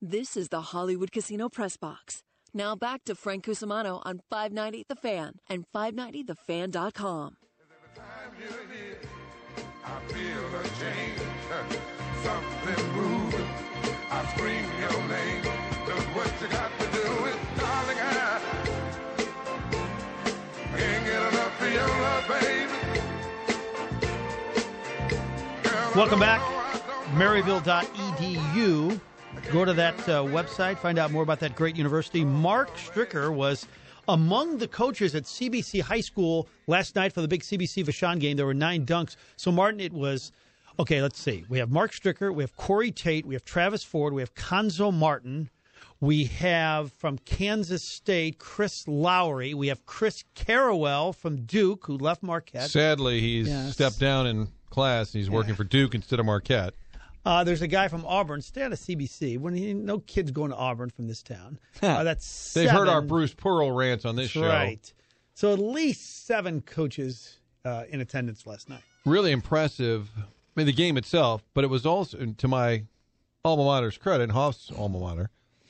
This is the Hollywood Casino Press Box. Now back to Frank Cusimano on 590 The Fan and 590thefan.com. I feel a change, something moving. I scream your name. Just what you got to do is, darling, I can't get enough of your love, baby. Girl, Welcome back. Maryville.edu. Go to that website, find out more about that great university. Mark Stricker was among the coaches at CBC High School last night for the big CBC Vashon game. There were 9 dunks. So, Martin, it was, okay, let's see. We have Mark Stricker, we have Corey Tate, we have Travis Ford, we have Conzo Martin. We have from Kansas State, Chris Lowry. We have Chris Carrawell from Duke, who left Marquette. Sadly, he's stepped down in class. He's working for Duke instead of Marquette. There's a guy from Auburn, stay out of CBC. No kids going to Auburn from this town. That's They've 7. heard our Bruce Pearl rants on this show. Right. So at least 7 coaches in attendance last night. Really impressive. I mean, the game itself, but it was also, to my alma mater's credit, Hoff's alma mater,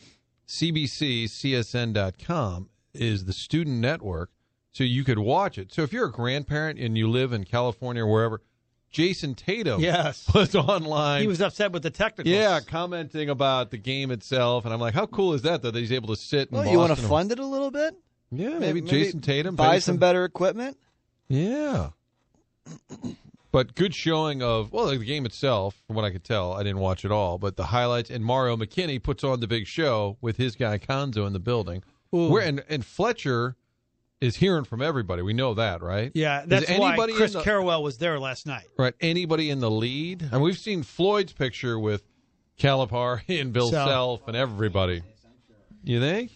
CBCCSN.com is the student network, so you could watch it. So if you're a grandparent and you live in California or wherever, Jason Tatum was online. He was upset with the technicals. Yeah, commenting about the game itself. And I'm like, how cool is that he's able to sit in Boston? You want to fund it a little bit? Yeah, maybe Jason Tatum. Buy some better equipment? Yeah. But good showing of, the game itself, from what I could tell. I didn't watch it all. But the highlights, and Mario McKinney puts on the big show with his guy Conzo in the building. And Fletcher is hearing from everybody. We know that, right? Yeah, that's why Chris Carrawell was there last night. Right. Anybody in the lead? And we've seen Floyd's picture with Calipari and Bill Self and everybody. You think?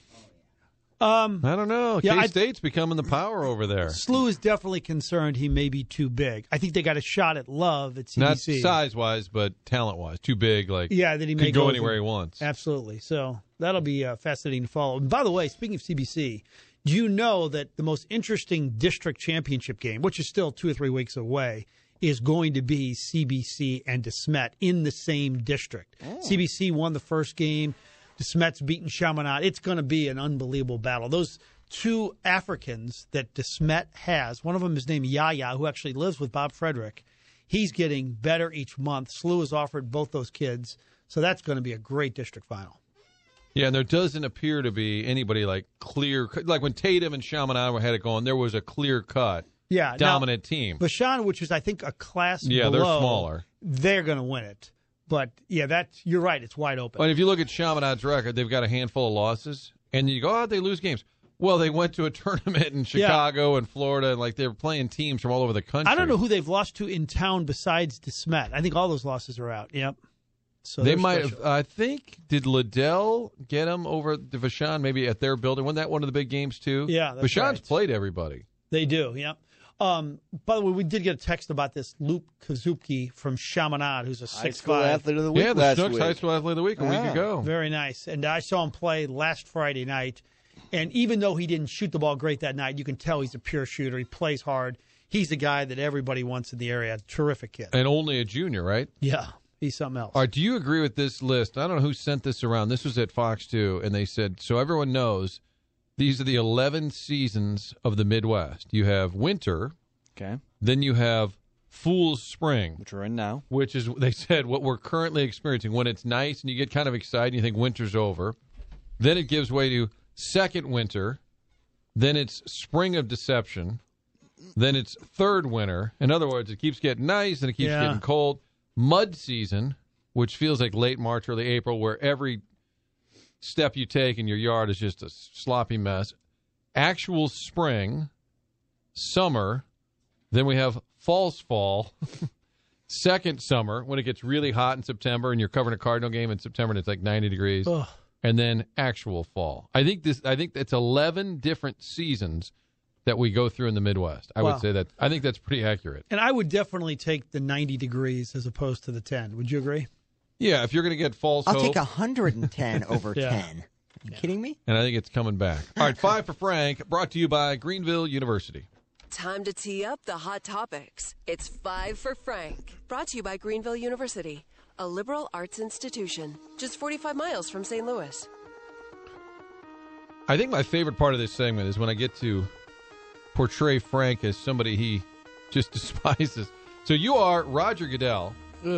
I don't know. K-State's becoming the power over there. SLU is definitely concerned he may be too big. I think they got a shot at Love at CBC. Not size-wise, but talent-wise. Too big, that he may go anywhere he wants. Absolutely. So that'll be fascinating to follow. And by the way, speaking of CBC, do you know that the most interesting district championship game, which is still 2 or 3 weeks away, is going to be CBC and DeSmet in the same district? CBC won the first game. DeSmet's beaten Chaminade. It's going to be an unbelievable battle. Those 2 Africans that DeSmet has, one of them is named Yaya, who actually lives with Bob Frederick. He's getting better each month. SLU has offered both those kids. So that's going to be a great district final. Yeah, and there doesn't appear to be anybody clear. Like when Tatum and Chaminade had it going, there was a clear-cut dominant team. Vashon, which is, I think, a class below. They're smaller. They're going to win it. But, you're right. It's wide open. But if you look at Chaminade's record, they've got a handful of losses. And you go, they lose games. Well, they went to a tournament in Chicago and Florida, and they were playing teams from all over the country. I don't know who they've lost to in town besides DeSmet. I think all those losses are out. Yep. So they might have, I think, did Liddell get them over to Vashon, maybe at their building? Wasn't that one of the big games, too? Yeah, that's Vashon's played everybody. They do, yep. By the way, we did get a text about this Luke Kazuki from Chaminade, who's a 6'5". High school athlete of the week the Snooks High School athlete of the week a week ago. Very nice. And I saw him play last Friday night. And even though he didn't shoot the ball great that night, you can tell he's a pure shooter. He plays hard. He's the guy that everybody wants in the area. Terrific kid. And only a junior, right? Yeah. He's something else. All right, do you agree with this list? I don't know who sent this around. This was at Fox 2, and they said, so everyone knows, these are the 11 seasons of the Midwest. You have winter. Okay. Then you have Fool's Spring. Which we're in now. Which is, they said, what we're currently experiencing. When it's nice and you get kind of excited and you think winter's over. Then it gives way to second winter. Then it's Spring of Deception. Then it's third winter. In other words, it keeps getting nice and it keeps getting cold. Mud season, which feels like late March, early April, where every step you take in your yard is just a sloppy mess. Actual spring, summer, then we have false fall, second summer, when it gets really hot in September and you're covering a Cardinal game in September and it's 90 degrees, and then actual fall. I think that's 11 different seasons that we go through in the Midwest. I would say that. I think that's pretty accurate. And I would definitely take the 90 degrees as opposed to the 10. Would you agree? Yeah, if you're going to get false hope. I'll take 110 over 10. Are you kidding me? And I think it's coming back. All right, 5 for Frank, brought to you by Greenville University. Time to tee up the hot topics. It's 5 for Frank, brought to you by Greenville University. a liberal arts institution, just 45 miles from St. Louis. I think my favorite part of this segment is when I get to portray Frank as somebody he just despises. So you are Roger Goodell,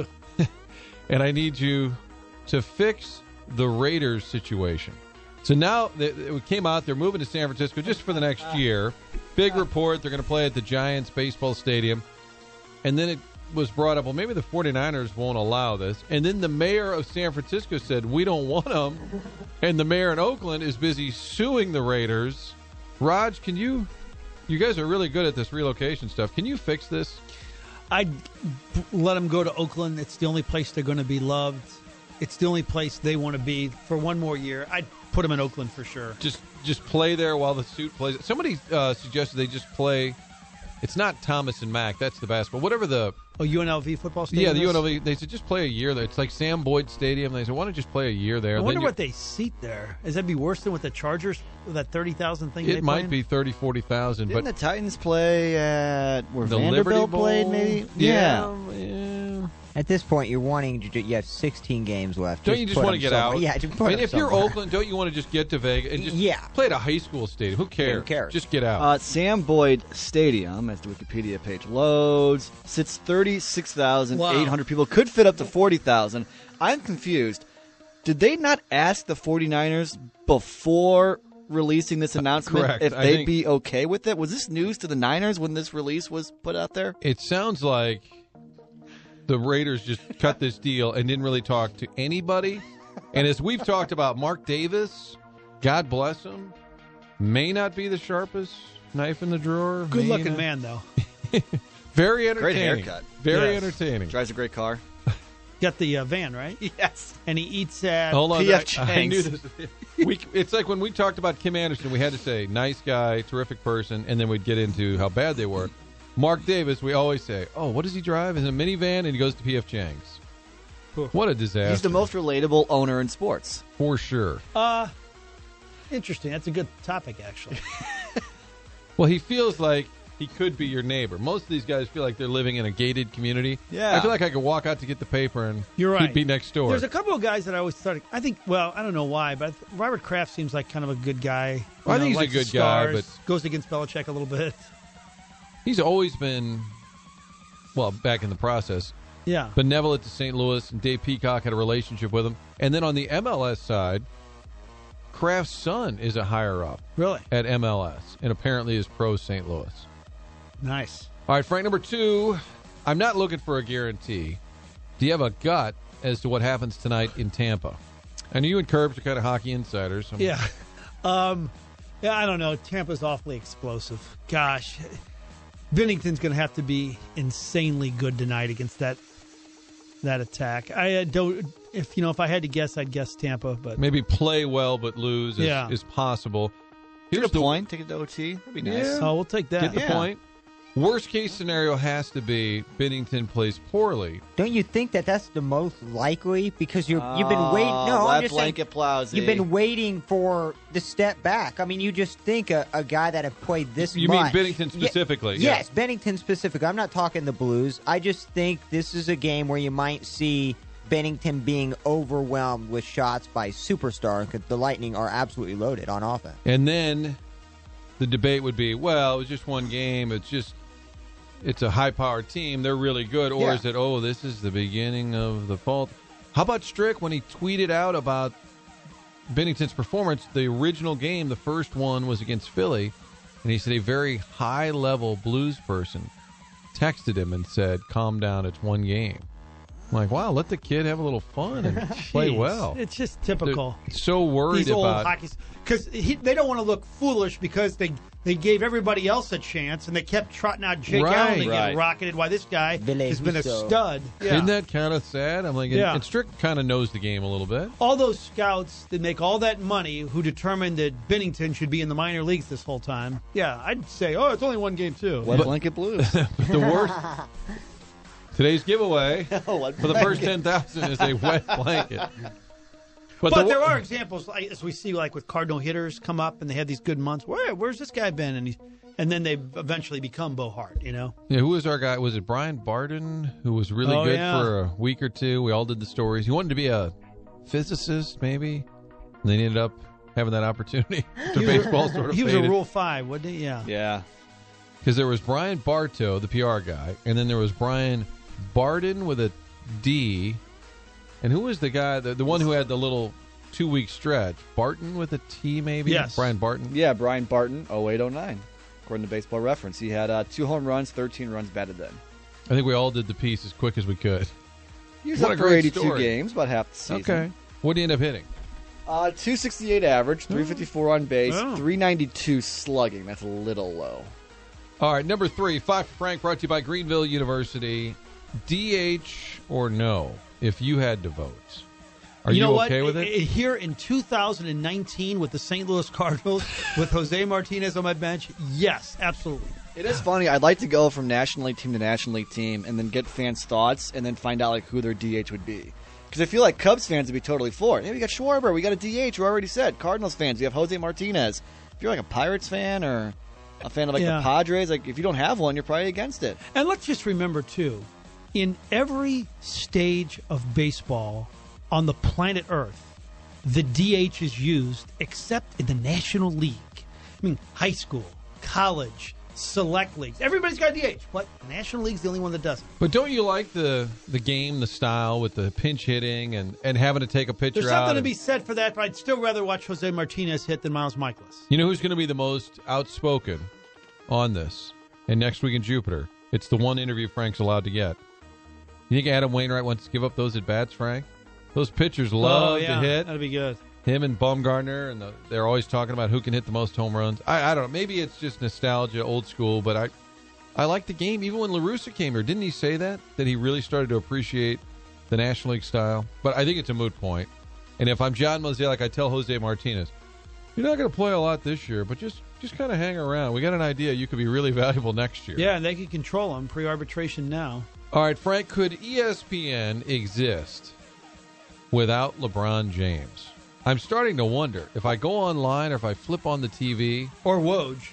and I need you to fix the Raiders situation. So now it came out, they're moving to San Francisco just for the next year. Big report, they're going to play at the Giants baseball stadium. And then it was brought up, well, maybe the 49ers won't allow this. And then the mayor of San Francisco said, we don't want them. And the mayor in Oakland is busy suing the Raiders. Raj, can you guys are really good at this relocation stuff. Can you fix this? I'd let them go to Oakland. It's the only place they're going to be loved. It's the only place they want to be for one more year. I'd put them in Oakland for sure. Just play there while the suit plays. Somebody suggested they just play. It's not Thomas and Mack. That's the basketball. Whatever the... Oh, UNLV football stadium? Yeah, the UNLV. They said just play a year there. It's like Sam Boyd Stadium. They said, why don't you just play a year there? I wonder what they seat there. Is that be worse than with the Chargers, that 30,000 thing? It might be 30,000, 40,000. Didn't But the Titans play at where the Vanderbilt Liberty Bowl played, maybe? Yeah. At this point, you're wanting to. You have 16 games left. Don't you just put want to them get somewhere. out? Yeah, just put I mean, them if you're somewhere. Oakland, don't you want to just get to Vegas and just Yeah. play at a high school stadium? Who cares? Who cares? Just get out. Sam Boyd Stadium, as the Wikipedia page loads, sits 36,800 people. Could fit up to 40,000. I'm confused. Did they not ask the 49ers before releasing this announcement Correct. if I they'd think- be okay with it? Was this news to the Niners when this release was put out there? It sounds like the Raiders just cut this deal and didn't really talk to anybody. And as we've talked about, Mark Davis, God bless him, may not be the sharpest knife in the drawer. Good May looking not- man, though. Great Great Very entertaining. haircut. Very Yes. entertaining. Drives a great car. Got the van, right? Yes. And he eats at... Hold on. P.F. I knew Chang's. this. It's like when we talked about Kim Anderson, we had to say, nice guy, terrific person, and then we'd get into how bad they were. Mark Davis, we always say, oh, what does he drive? Is it a minivan? And he goes to P.F. Chang's. What a disaster. He's the most relatable owner in sports. For sure. Interesting. That's a good topic, actually. Well, he feels like he could be your neighbor. Most of these guys feel like they're living in a gated community. Yeah. I feel like I could walk out to get the paper and You're right. he'd be next door. There's a couple of guys that I always thought, I think, well, I don't know why, but Robert Kraft seems like kind of a good guy. Well, I think he's a likes the good guy, stars, but- goes against Belichick a little bit. He's always been, well, back in the process, Yeah. benevolent to St. Louis, and Dave Peacock had a relationship with him. And then on the MLS side, Kraft's son is a higher up Really? at MLS and apparently is pro St. Louis. Nice. All right, Frank, number 2, I'm not looking for a guarantee. Do you have a gut as to what happens tonight in Tampa? I know you and Curbs are kind of hockey insiders. So Yeah. Yeah, I don't know. Tampa's awfully explosive. Gosh. Bennington's going to have to be insanely good tonight against that attack. I don't. If I had to guess, I'd guess Tampa. But maybe play well but lose Yeah. is possible. Get Here's a point. Take it to OT. That'd be nice. Yeah. oh, we'll take that. Get the Yeah. point. Worst case scenario has to be Bennington plays poorly. Don't you think that that's the most likely? Because you've been waiting. No, I'm that just saying. blanket Plowsy. You've been waiting for the step back. I mean, you just think a guy that have played this You much. mean Bennington specifically? Yes, Bennington specific. I'm not talking the Blues. I just think this is a game where you might see Bennington being overwhelmed with shots by superstar because the Lightning are absolutely loaded on offense. And then the debate would be, well, it was just one game. It's a high-powered team. They're really good. Or Yeah. is it, this is the beginning of the fault? How about Strick when he tweeted out about Bennington's performance? The original game, the first one, was against Philly. And he said a very high-level Blues person texted him and said, calm down, it's one game. I'm like, wow, let the kid have a little fun and play Jeez. well. It's just typical. They're so worried These old about hockey, because they don't want to look foolish because they gave everybody else a chance and they kept trotting out Jake Right. Allen to get Right. rocketed while this guy Ville has been a Husso. stud. Yeah. Isn't that kind of sad? I'm like, Yeah. and Strick kind of knows the game a little bit. all those scouts that make all that money who determined that Bennington should be in the minor leagues this whole time. Yeah, I'd say, it's only one game too. Wet blanket Blues. The worst. Today's giveaway Wet for the first 10,000 is a wet blanket. But there are examples, as we see, like with Cardinal hitters come up and they have these good months. Where's this guy been? And then they eventually become Bo Hart, you know? Yeah, who was our guy? Was it Brian Barton, who was really good for a week or two? We all did the stories. He wanted to be a physicist, maybe, and then he ended up having that opportunity to baseball sort of He was faded. a Rule 5, wasn't he? Yeah. Yeah. Because there was Brian Bartow, the PR guy, and then there was Brian Barton with a D. And who was the guy, the one who had the little 2-week stretch? Barton with a T, maybe? Yes. Brian Barton? Yeah, Brian Barton, 08-09. According to Baseball Reference. He had 2 home runs, 13 runs batted then. I think we all did the piece as quick as we could. He was What up a for great 82 story. games, about half the season. Okay. What did he end up hitting? 268 average, 354 on base, Oh. 392 slugging. That's a little low. All right, number 3, Five for Frank, brought to you by Greenville University. DH or no, if you had to vote. Are you know what? okay with it? Here in 2019 with the St. Louis Cardinals, with Jose Martinez on my bench, yes, absolutely. It is funny. I'd like to go from National League team to National League team and then get fans' thoughts and then find out like who their DH would be. Because I feel like Cubs fans would be totally for it. Hey, we got Schwarber. We got a DH. We already said. Cardinals fans, we have Jose Martinez. If you're like a Pirates fan or a fan of like the Padres, like if you don't have one, you're probably against it. And let's just remember, too, in every stage of baseball on the planet Earth, the DH is used except in the National League. I mean, high school, college, select leagues. Everybody's got a DH, but the National League's the only one that doesn't. But don't you like the game, the style with the pinch hitting and having to take a pitcher There's out? something to and- be said for that, but I'd still rather watch Jose Martinez hit than Miles Michaelis. You know who's going to be the most outspoken on this? And next week in Jupiter, it's the one interview Frank's allowed to get. You think Adam Wainwright wants to give up those at-bats, Frank? Those pitchers love to hit. That'd be good. Him and Bumgarner, and they're always talking about who can hit the most home runs. I don't know. Maybe it's just nostalgia, old school, but I like the game. Even when LaRussa came here, didn't he say that he really started to appreciate the National League style? But I think it's a moot point. And if I'm John Mozeliak, I tell Jose Martinez, you're not going to play a lot this year, but just kind of hang around. We got an idea you could be really valuable next year. Yeah, and they can control him pre-arbitration now. All right, Frank, could ESPN exist without LeBron James? I'm starting to wonder if I go online or if I flip on the TV. Or Woj.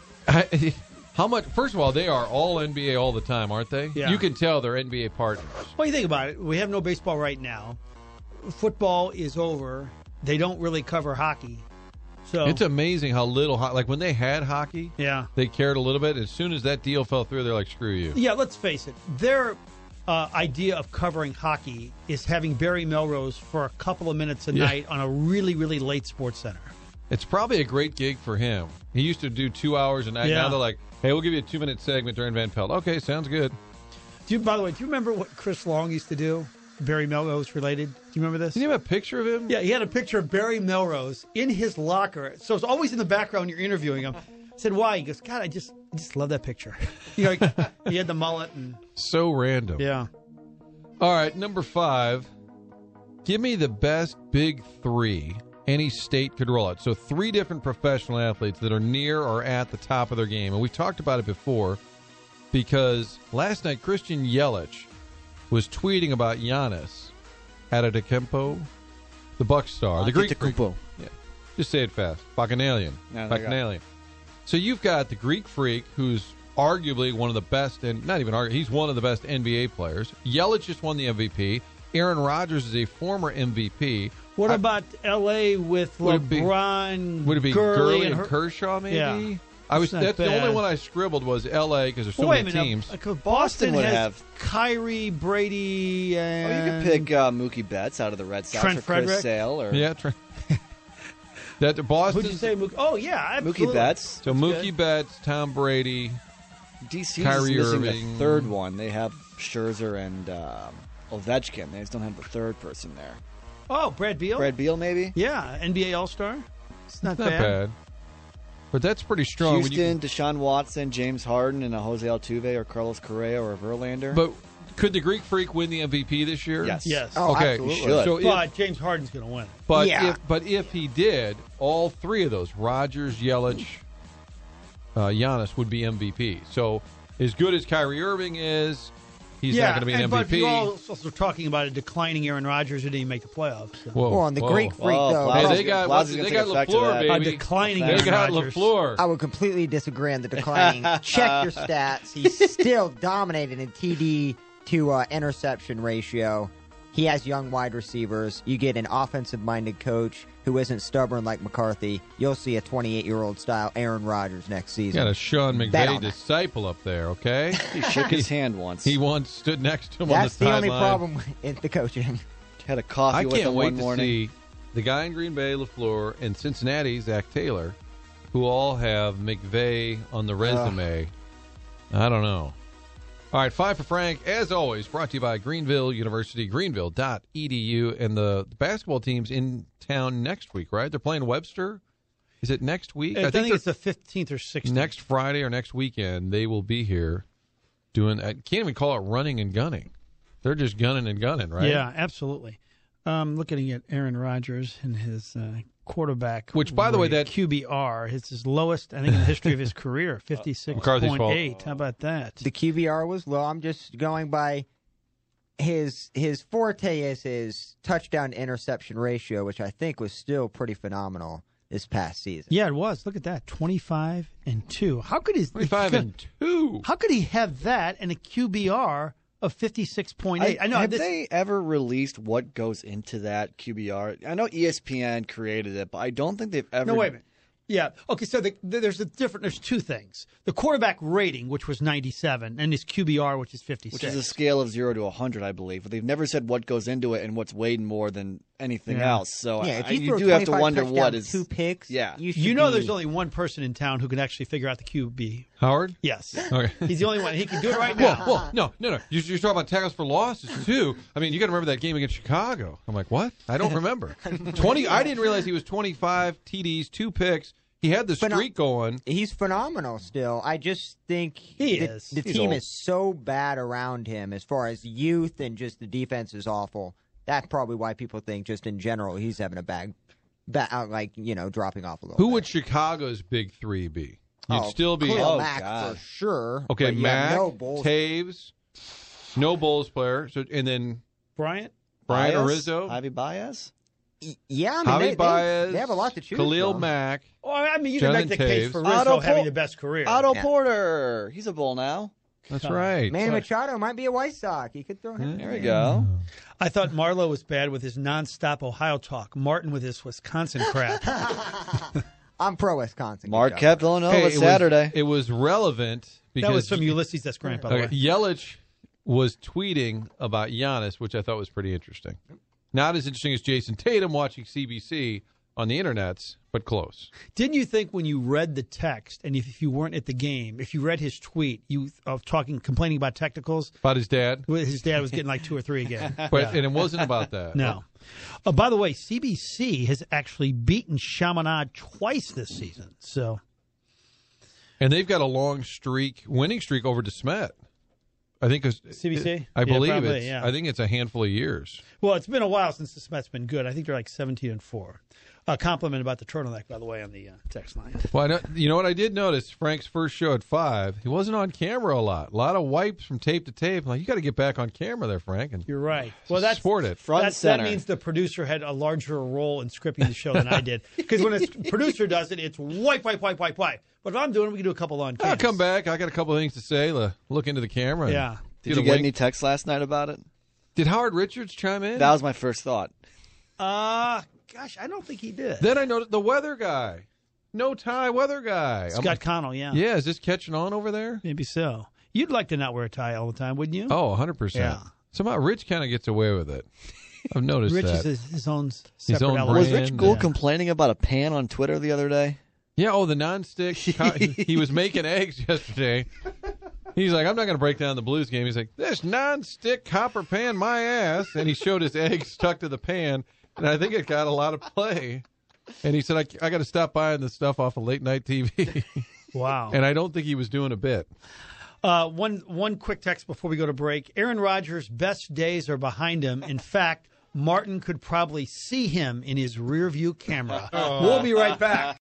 How much? First of all, they are all NBA all the time, aren't they? Yeah. You can tell they're NBA partners. Well, you think about it. We have no baseball right now. Football is over. They don't really cover hockey. So It's amazing how little, like when they had hockey, yeah. they cared a little bit. As soon as that deal fell through, they're like, screw you. Yeah, let's face it. Their idea of covering hockey is having Barry Melrose for a couple of minutes a night on a really, really late sports center. It's probably a great gig for him. He used to do 2 hours a night. Yeah. Now they're like, hey, we'll give you a 2-minute segment during Van Pelt. Okay, sounds good. By the way, do you remember what Chris Long used to do? Barry Melrose related. Do you remember this? Did you have a picture of him? Yeah, he had a picture of Barry Melrose in his locker. So it's always in the background when you're interviewing him. I said, why? He goes, God, I just love that picture. You know, he had the mullet and So random. yeah. All right, number 5. Give me the best big 3 any state could roll out. So 3 different professional athletes that are near or at the top of their game. And we've talked about it before because last night Christian Yelich was tweeting about Giannis Antetokounmpo, the Buck star, the Greek freak. Antetokounmpo. Yeah, just say it fast. Bacchanalian. Yeah, there you go. Bacchanalian. So you've got the Greek freak who's arguably one of the best, and not even arguably, he's one of the best NBA players. Yelich just won the MVP. Aaron Rodgers is a former MVP. What about L.A. with Would it be- LeBron, Would it be Gurley, and Her- Kershaw, maybe? Yeah. That's not the only bad. one I scribbled was L.A. because there's so Well, wait a many minute. teams. Boston Boston would has have- Kyrie, Brady, Oh, and you could pick Mookie Betts out of the Red Sox Trent or Chris Frederick? Sale or Yeah, that Boston. Who'd you say? Oh, yeah, absolutely. Mookie Betts. So Mookie Betts, Tom Brady. DC Kyrie is missing Irving. the third one. They have Scherzer and Ovechkin. They just don't have the third person there. Oh, Brad Beal. Brad Beal, maybe. Yeah, NBA All-Star. It's not, Not bad. But that's pretty strong. when you- Houston, Deshaun Watson, James Harden, and a Jose Altuve or Carlos Correa or a Verlander. But could the Greek freak win the MVP this year? yes, Yes. Oh, Okay. absolutely. He should. So if, But James Harden's going to win it. but Yeah. if he did, all 3 of those, Rodgers, Yelich, Giannis would be MVP. So as good as Kyrie Irving is, he's not going to be an But you're MVP. also talking about a declining Aaron Rodgers who didn't make the playoffs. So. Whoa, Well, and the whoa. Greek freak, though. Hey, Flowers- they got Flowers is gonna take effect of LaFleur, that. A baby. declining They Aaron got Rodgers. LaFleur. I would completely disagree on the declining. Check your stats. He's still dominated in TD to interception ratio. He has young wide receivers. You get an offensive-minded coach who isn't stubborn like McCarthy. You'll see a 28-year-old style Aaron Rodgers next You season. got a Sean Bet McVay on that. disciple up there, okay? He shook his hand once. He once stood next to him That's on the the only sideline. problem with the coaching. had a coffee I with can't him wait one to morning. see the guy in Green Bay, LaFleur, and Cincinnati, Zach Taylor, who all have McVay on the resume. I don't know. All right, 5 for Frank, as always, brought to you by Greenville University, greenville.edu, and the basketball team's in town next week, right? They're playing Webster. Is it next week? I think they're- it's the 15th or 16th. next Friday or next weekend. They will be here doing. I can't even call it running and gunning. They're just gunning and gunning, right? Yeah, absolutely. Looking at Aaron Rodgers and his quarterback, Which, by the way, that- QBR, it's his lowest, I think, in the history of his career, McCarthy's 56.8. fault. How about that? The QBR was low. I'm just going by his forte is his touchdown to interception ratio, which I think was still pretty phenomenal this past season. Yeah, it was. Look at that, 25-2. How could his 25-2. How could he have that and a QBR of 56.8? I know. Have this, they ever released what goes into that QBR? I know ESPN created it, but I don't think they've ever. No, wait a minute. Yeah. Okay. So there's two things: the quarterback rating, which was 97, and his QBR, which is 56. Which is a scale of 0 to 100, I believe. But they've never said what goes into it and what's weighed more than anything Yeah. else. So Yeah, if you you, throw do have to 25 wonder what touchdowns, is 2 picks. Yeah. You know, there's only one person in town who can actually figure out the QB. Howard? Yes. Okay. He's the only one. He can do it right now. Well, no. You're talking about tackles for losses too. I mean, you got to remember that game against Chicago. I'm like, what? I don't remember. 20. I didn't realize he was 25 TDs, 2 picks. He had the streak going. He's phenomenal still. I just think He the, is. the He's team old. is so bad around him as far as youth and just the defense is awful. That's probably why people think just in general he's having a bad dropping off a little Who bit. would Chicago's big 3 be? You'd still be Khalil Oh, Mack God. for sure. okay. but you have Mack, no Bulls. Taves, no Bulls player. So and then Bryant? Brian Baez? Javi Javi Baez? Yeah, I mean, Baez, they have a lot to choose Khalil from. Mack. Oh, I mean, you can make the Jonathan case Taves. for Otto Rizzo having Por- the best career. Otto Yeah. Porter. He's a Bull now. That's right. Manny Machado might be a White Sox. You could throw him. There we go. I thought Marlowe was bad with his nonstop Ohio talk. Martin with his Wisconsin crap. I'm pro Wisconsin. Marquette, Villanova, Hey, Saturday. It was relevant because That was from Ulysses S. Grant, by the way. Yelich was tweeting about Giannis, which I thought was pretty interesting. Not as interesting as Jason Tatum watching CBC on the internets, but close. Didn't you think when you read the text, and if you weren't at the game, if you read his tweet, of complaining about technicals, About his dad? his dad was getting like 2 or 3 again. But, and it wasn't about that. No. By the way, CBC has actually beaten Chaminade twice this season. So And they've got a long winning streak over DeSmet. I think CBC? I Yeah, believe probably, it's. yeah. I think it's a handful of years. Well, it's been a while since the Smet's been good. I think they're like 17-4. A compliment about the turtleneck, by the way, on the text line. Well, you know what I did notice? Frank's first show at 5, he wasn't on camera a lot. A lot of wipes from tape to tape. I'm like, you got to get back on camera there, Frank. And You're right. Well, that's sport it. Front that center. means the producer had a larger role in scripting the show than I did. Because when a producer does it, it's wipe. But if I'm doing it, we can do a couple on I'll cams. come back. I got a couple of things to say. Look into the camera. and Yeah. Did a you get wink. any texts last night about it? Did Howard Richards chime in? That was my first thought. Gosh, I don't think he did. Then I noticed the weather guy. No tie weather guy. Scott Connell, yeah. Yeah, is this catching on over there? Maybe so. You'd like to not wear a tie all the time, wouldn't you? Oh, 100%. Yeah. Somehow Rich kind of gets away with it. I've noticed Rich that. is his own separate own element. Was brand. Rich Gould Yeah. complaining about a pan on Twitter the other day? Yeah, the nonstick. He was making eggs yesterday. He's like, I'm not going to break down the Blues game. He's like, this nonstick copper pan, my ass. And he showed his eggs stuck to the pan. And I think it got a lot of play. And he said, I got to stop buying this stuff off of late night TV. Wow. And I don't think he was doing a bit. One quick text before we go to break. Aaron Rodgers' best days are behind him. In fact, Martin could probably see him in his rearview camera. We'll be right back.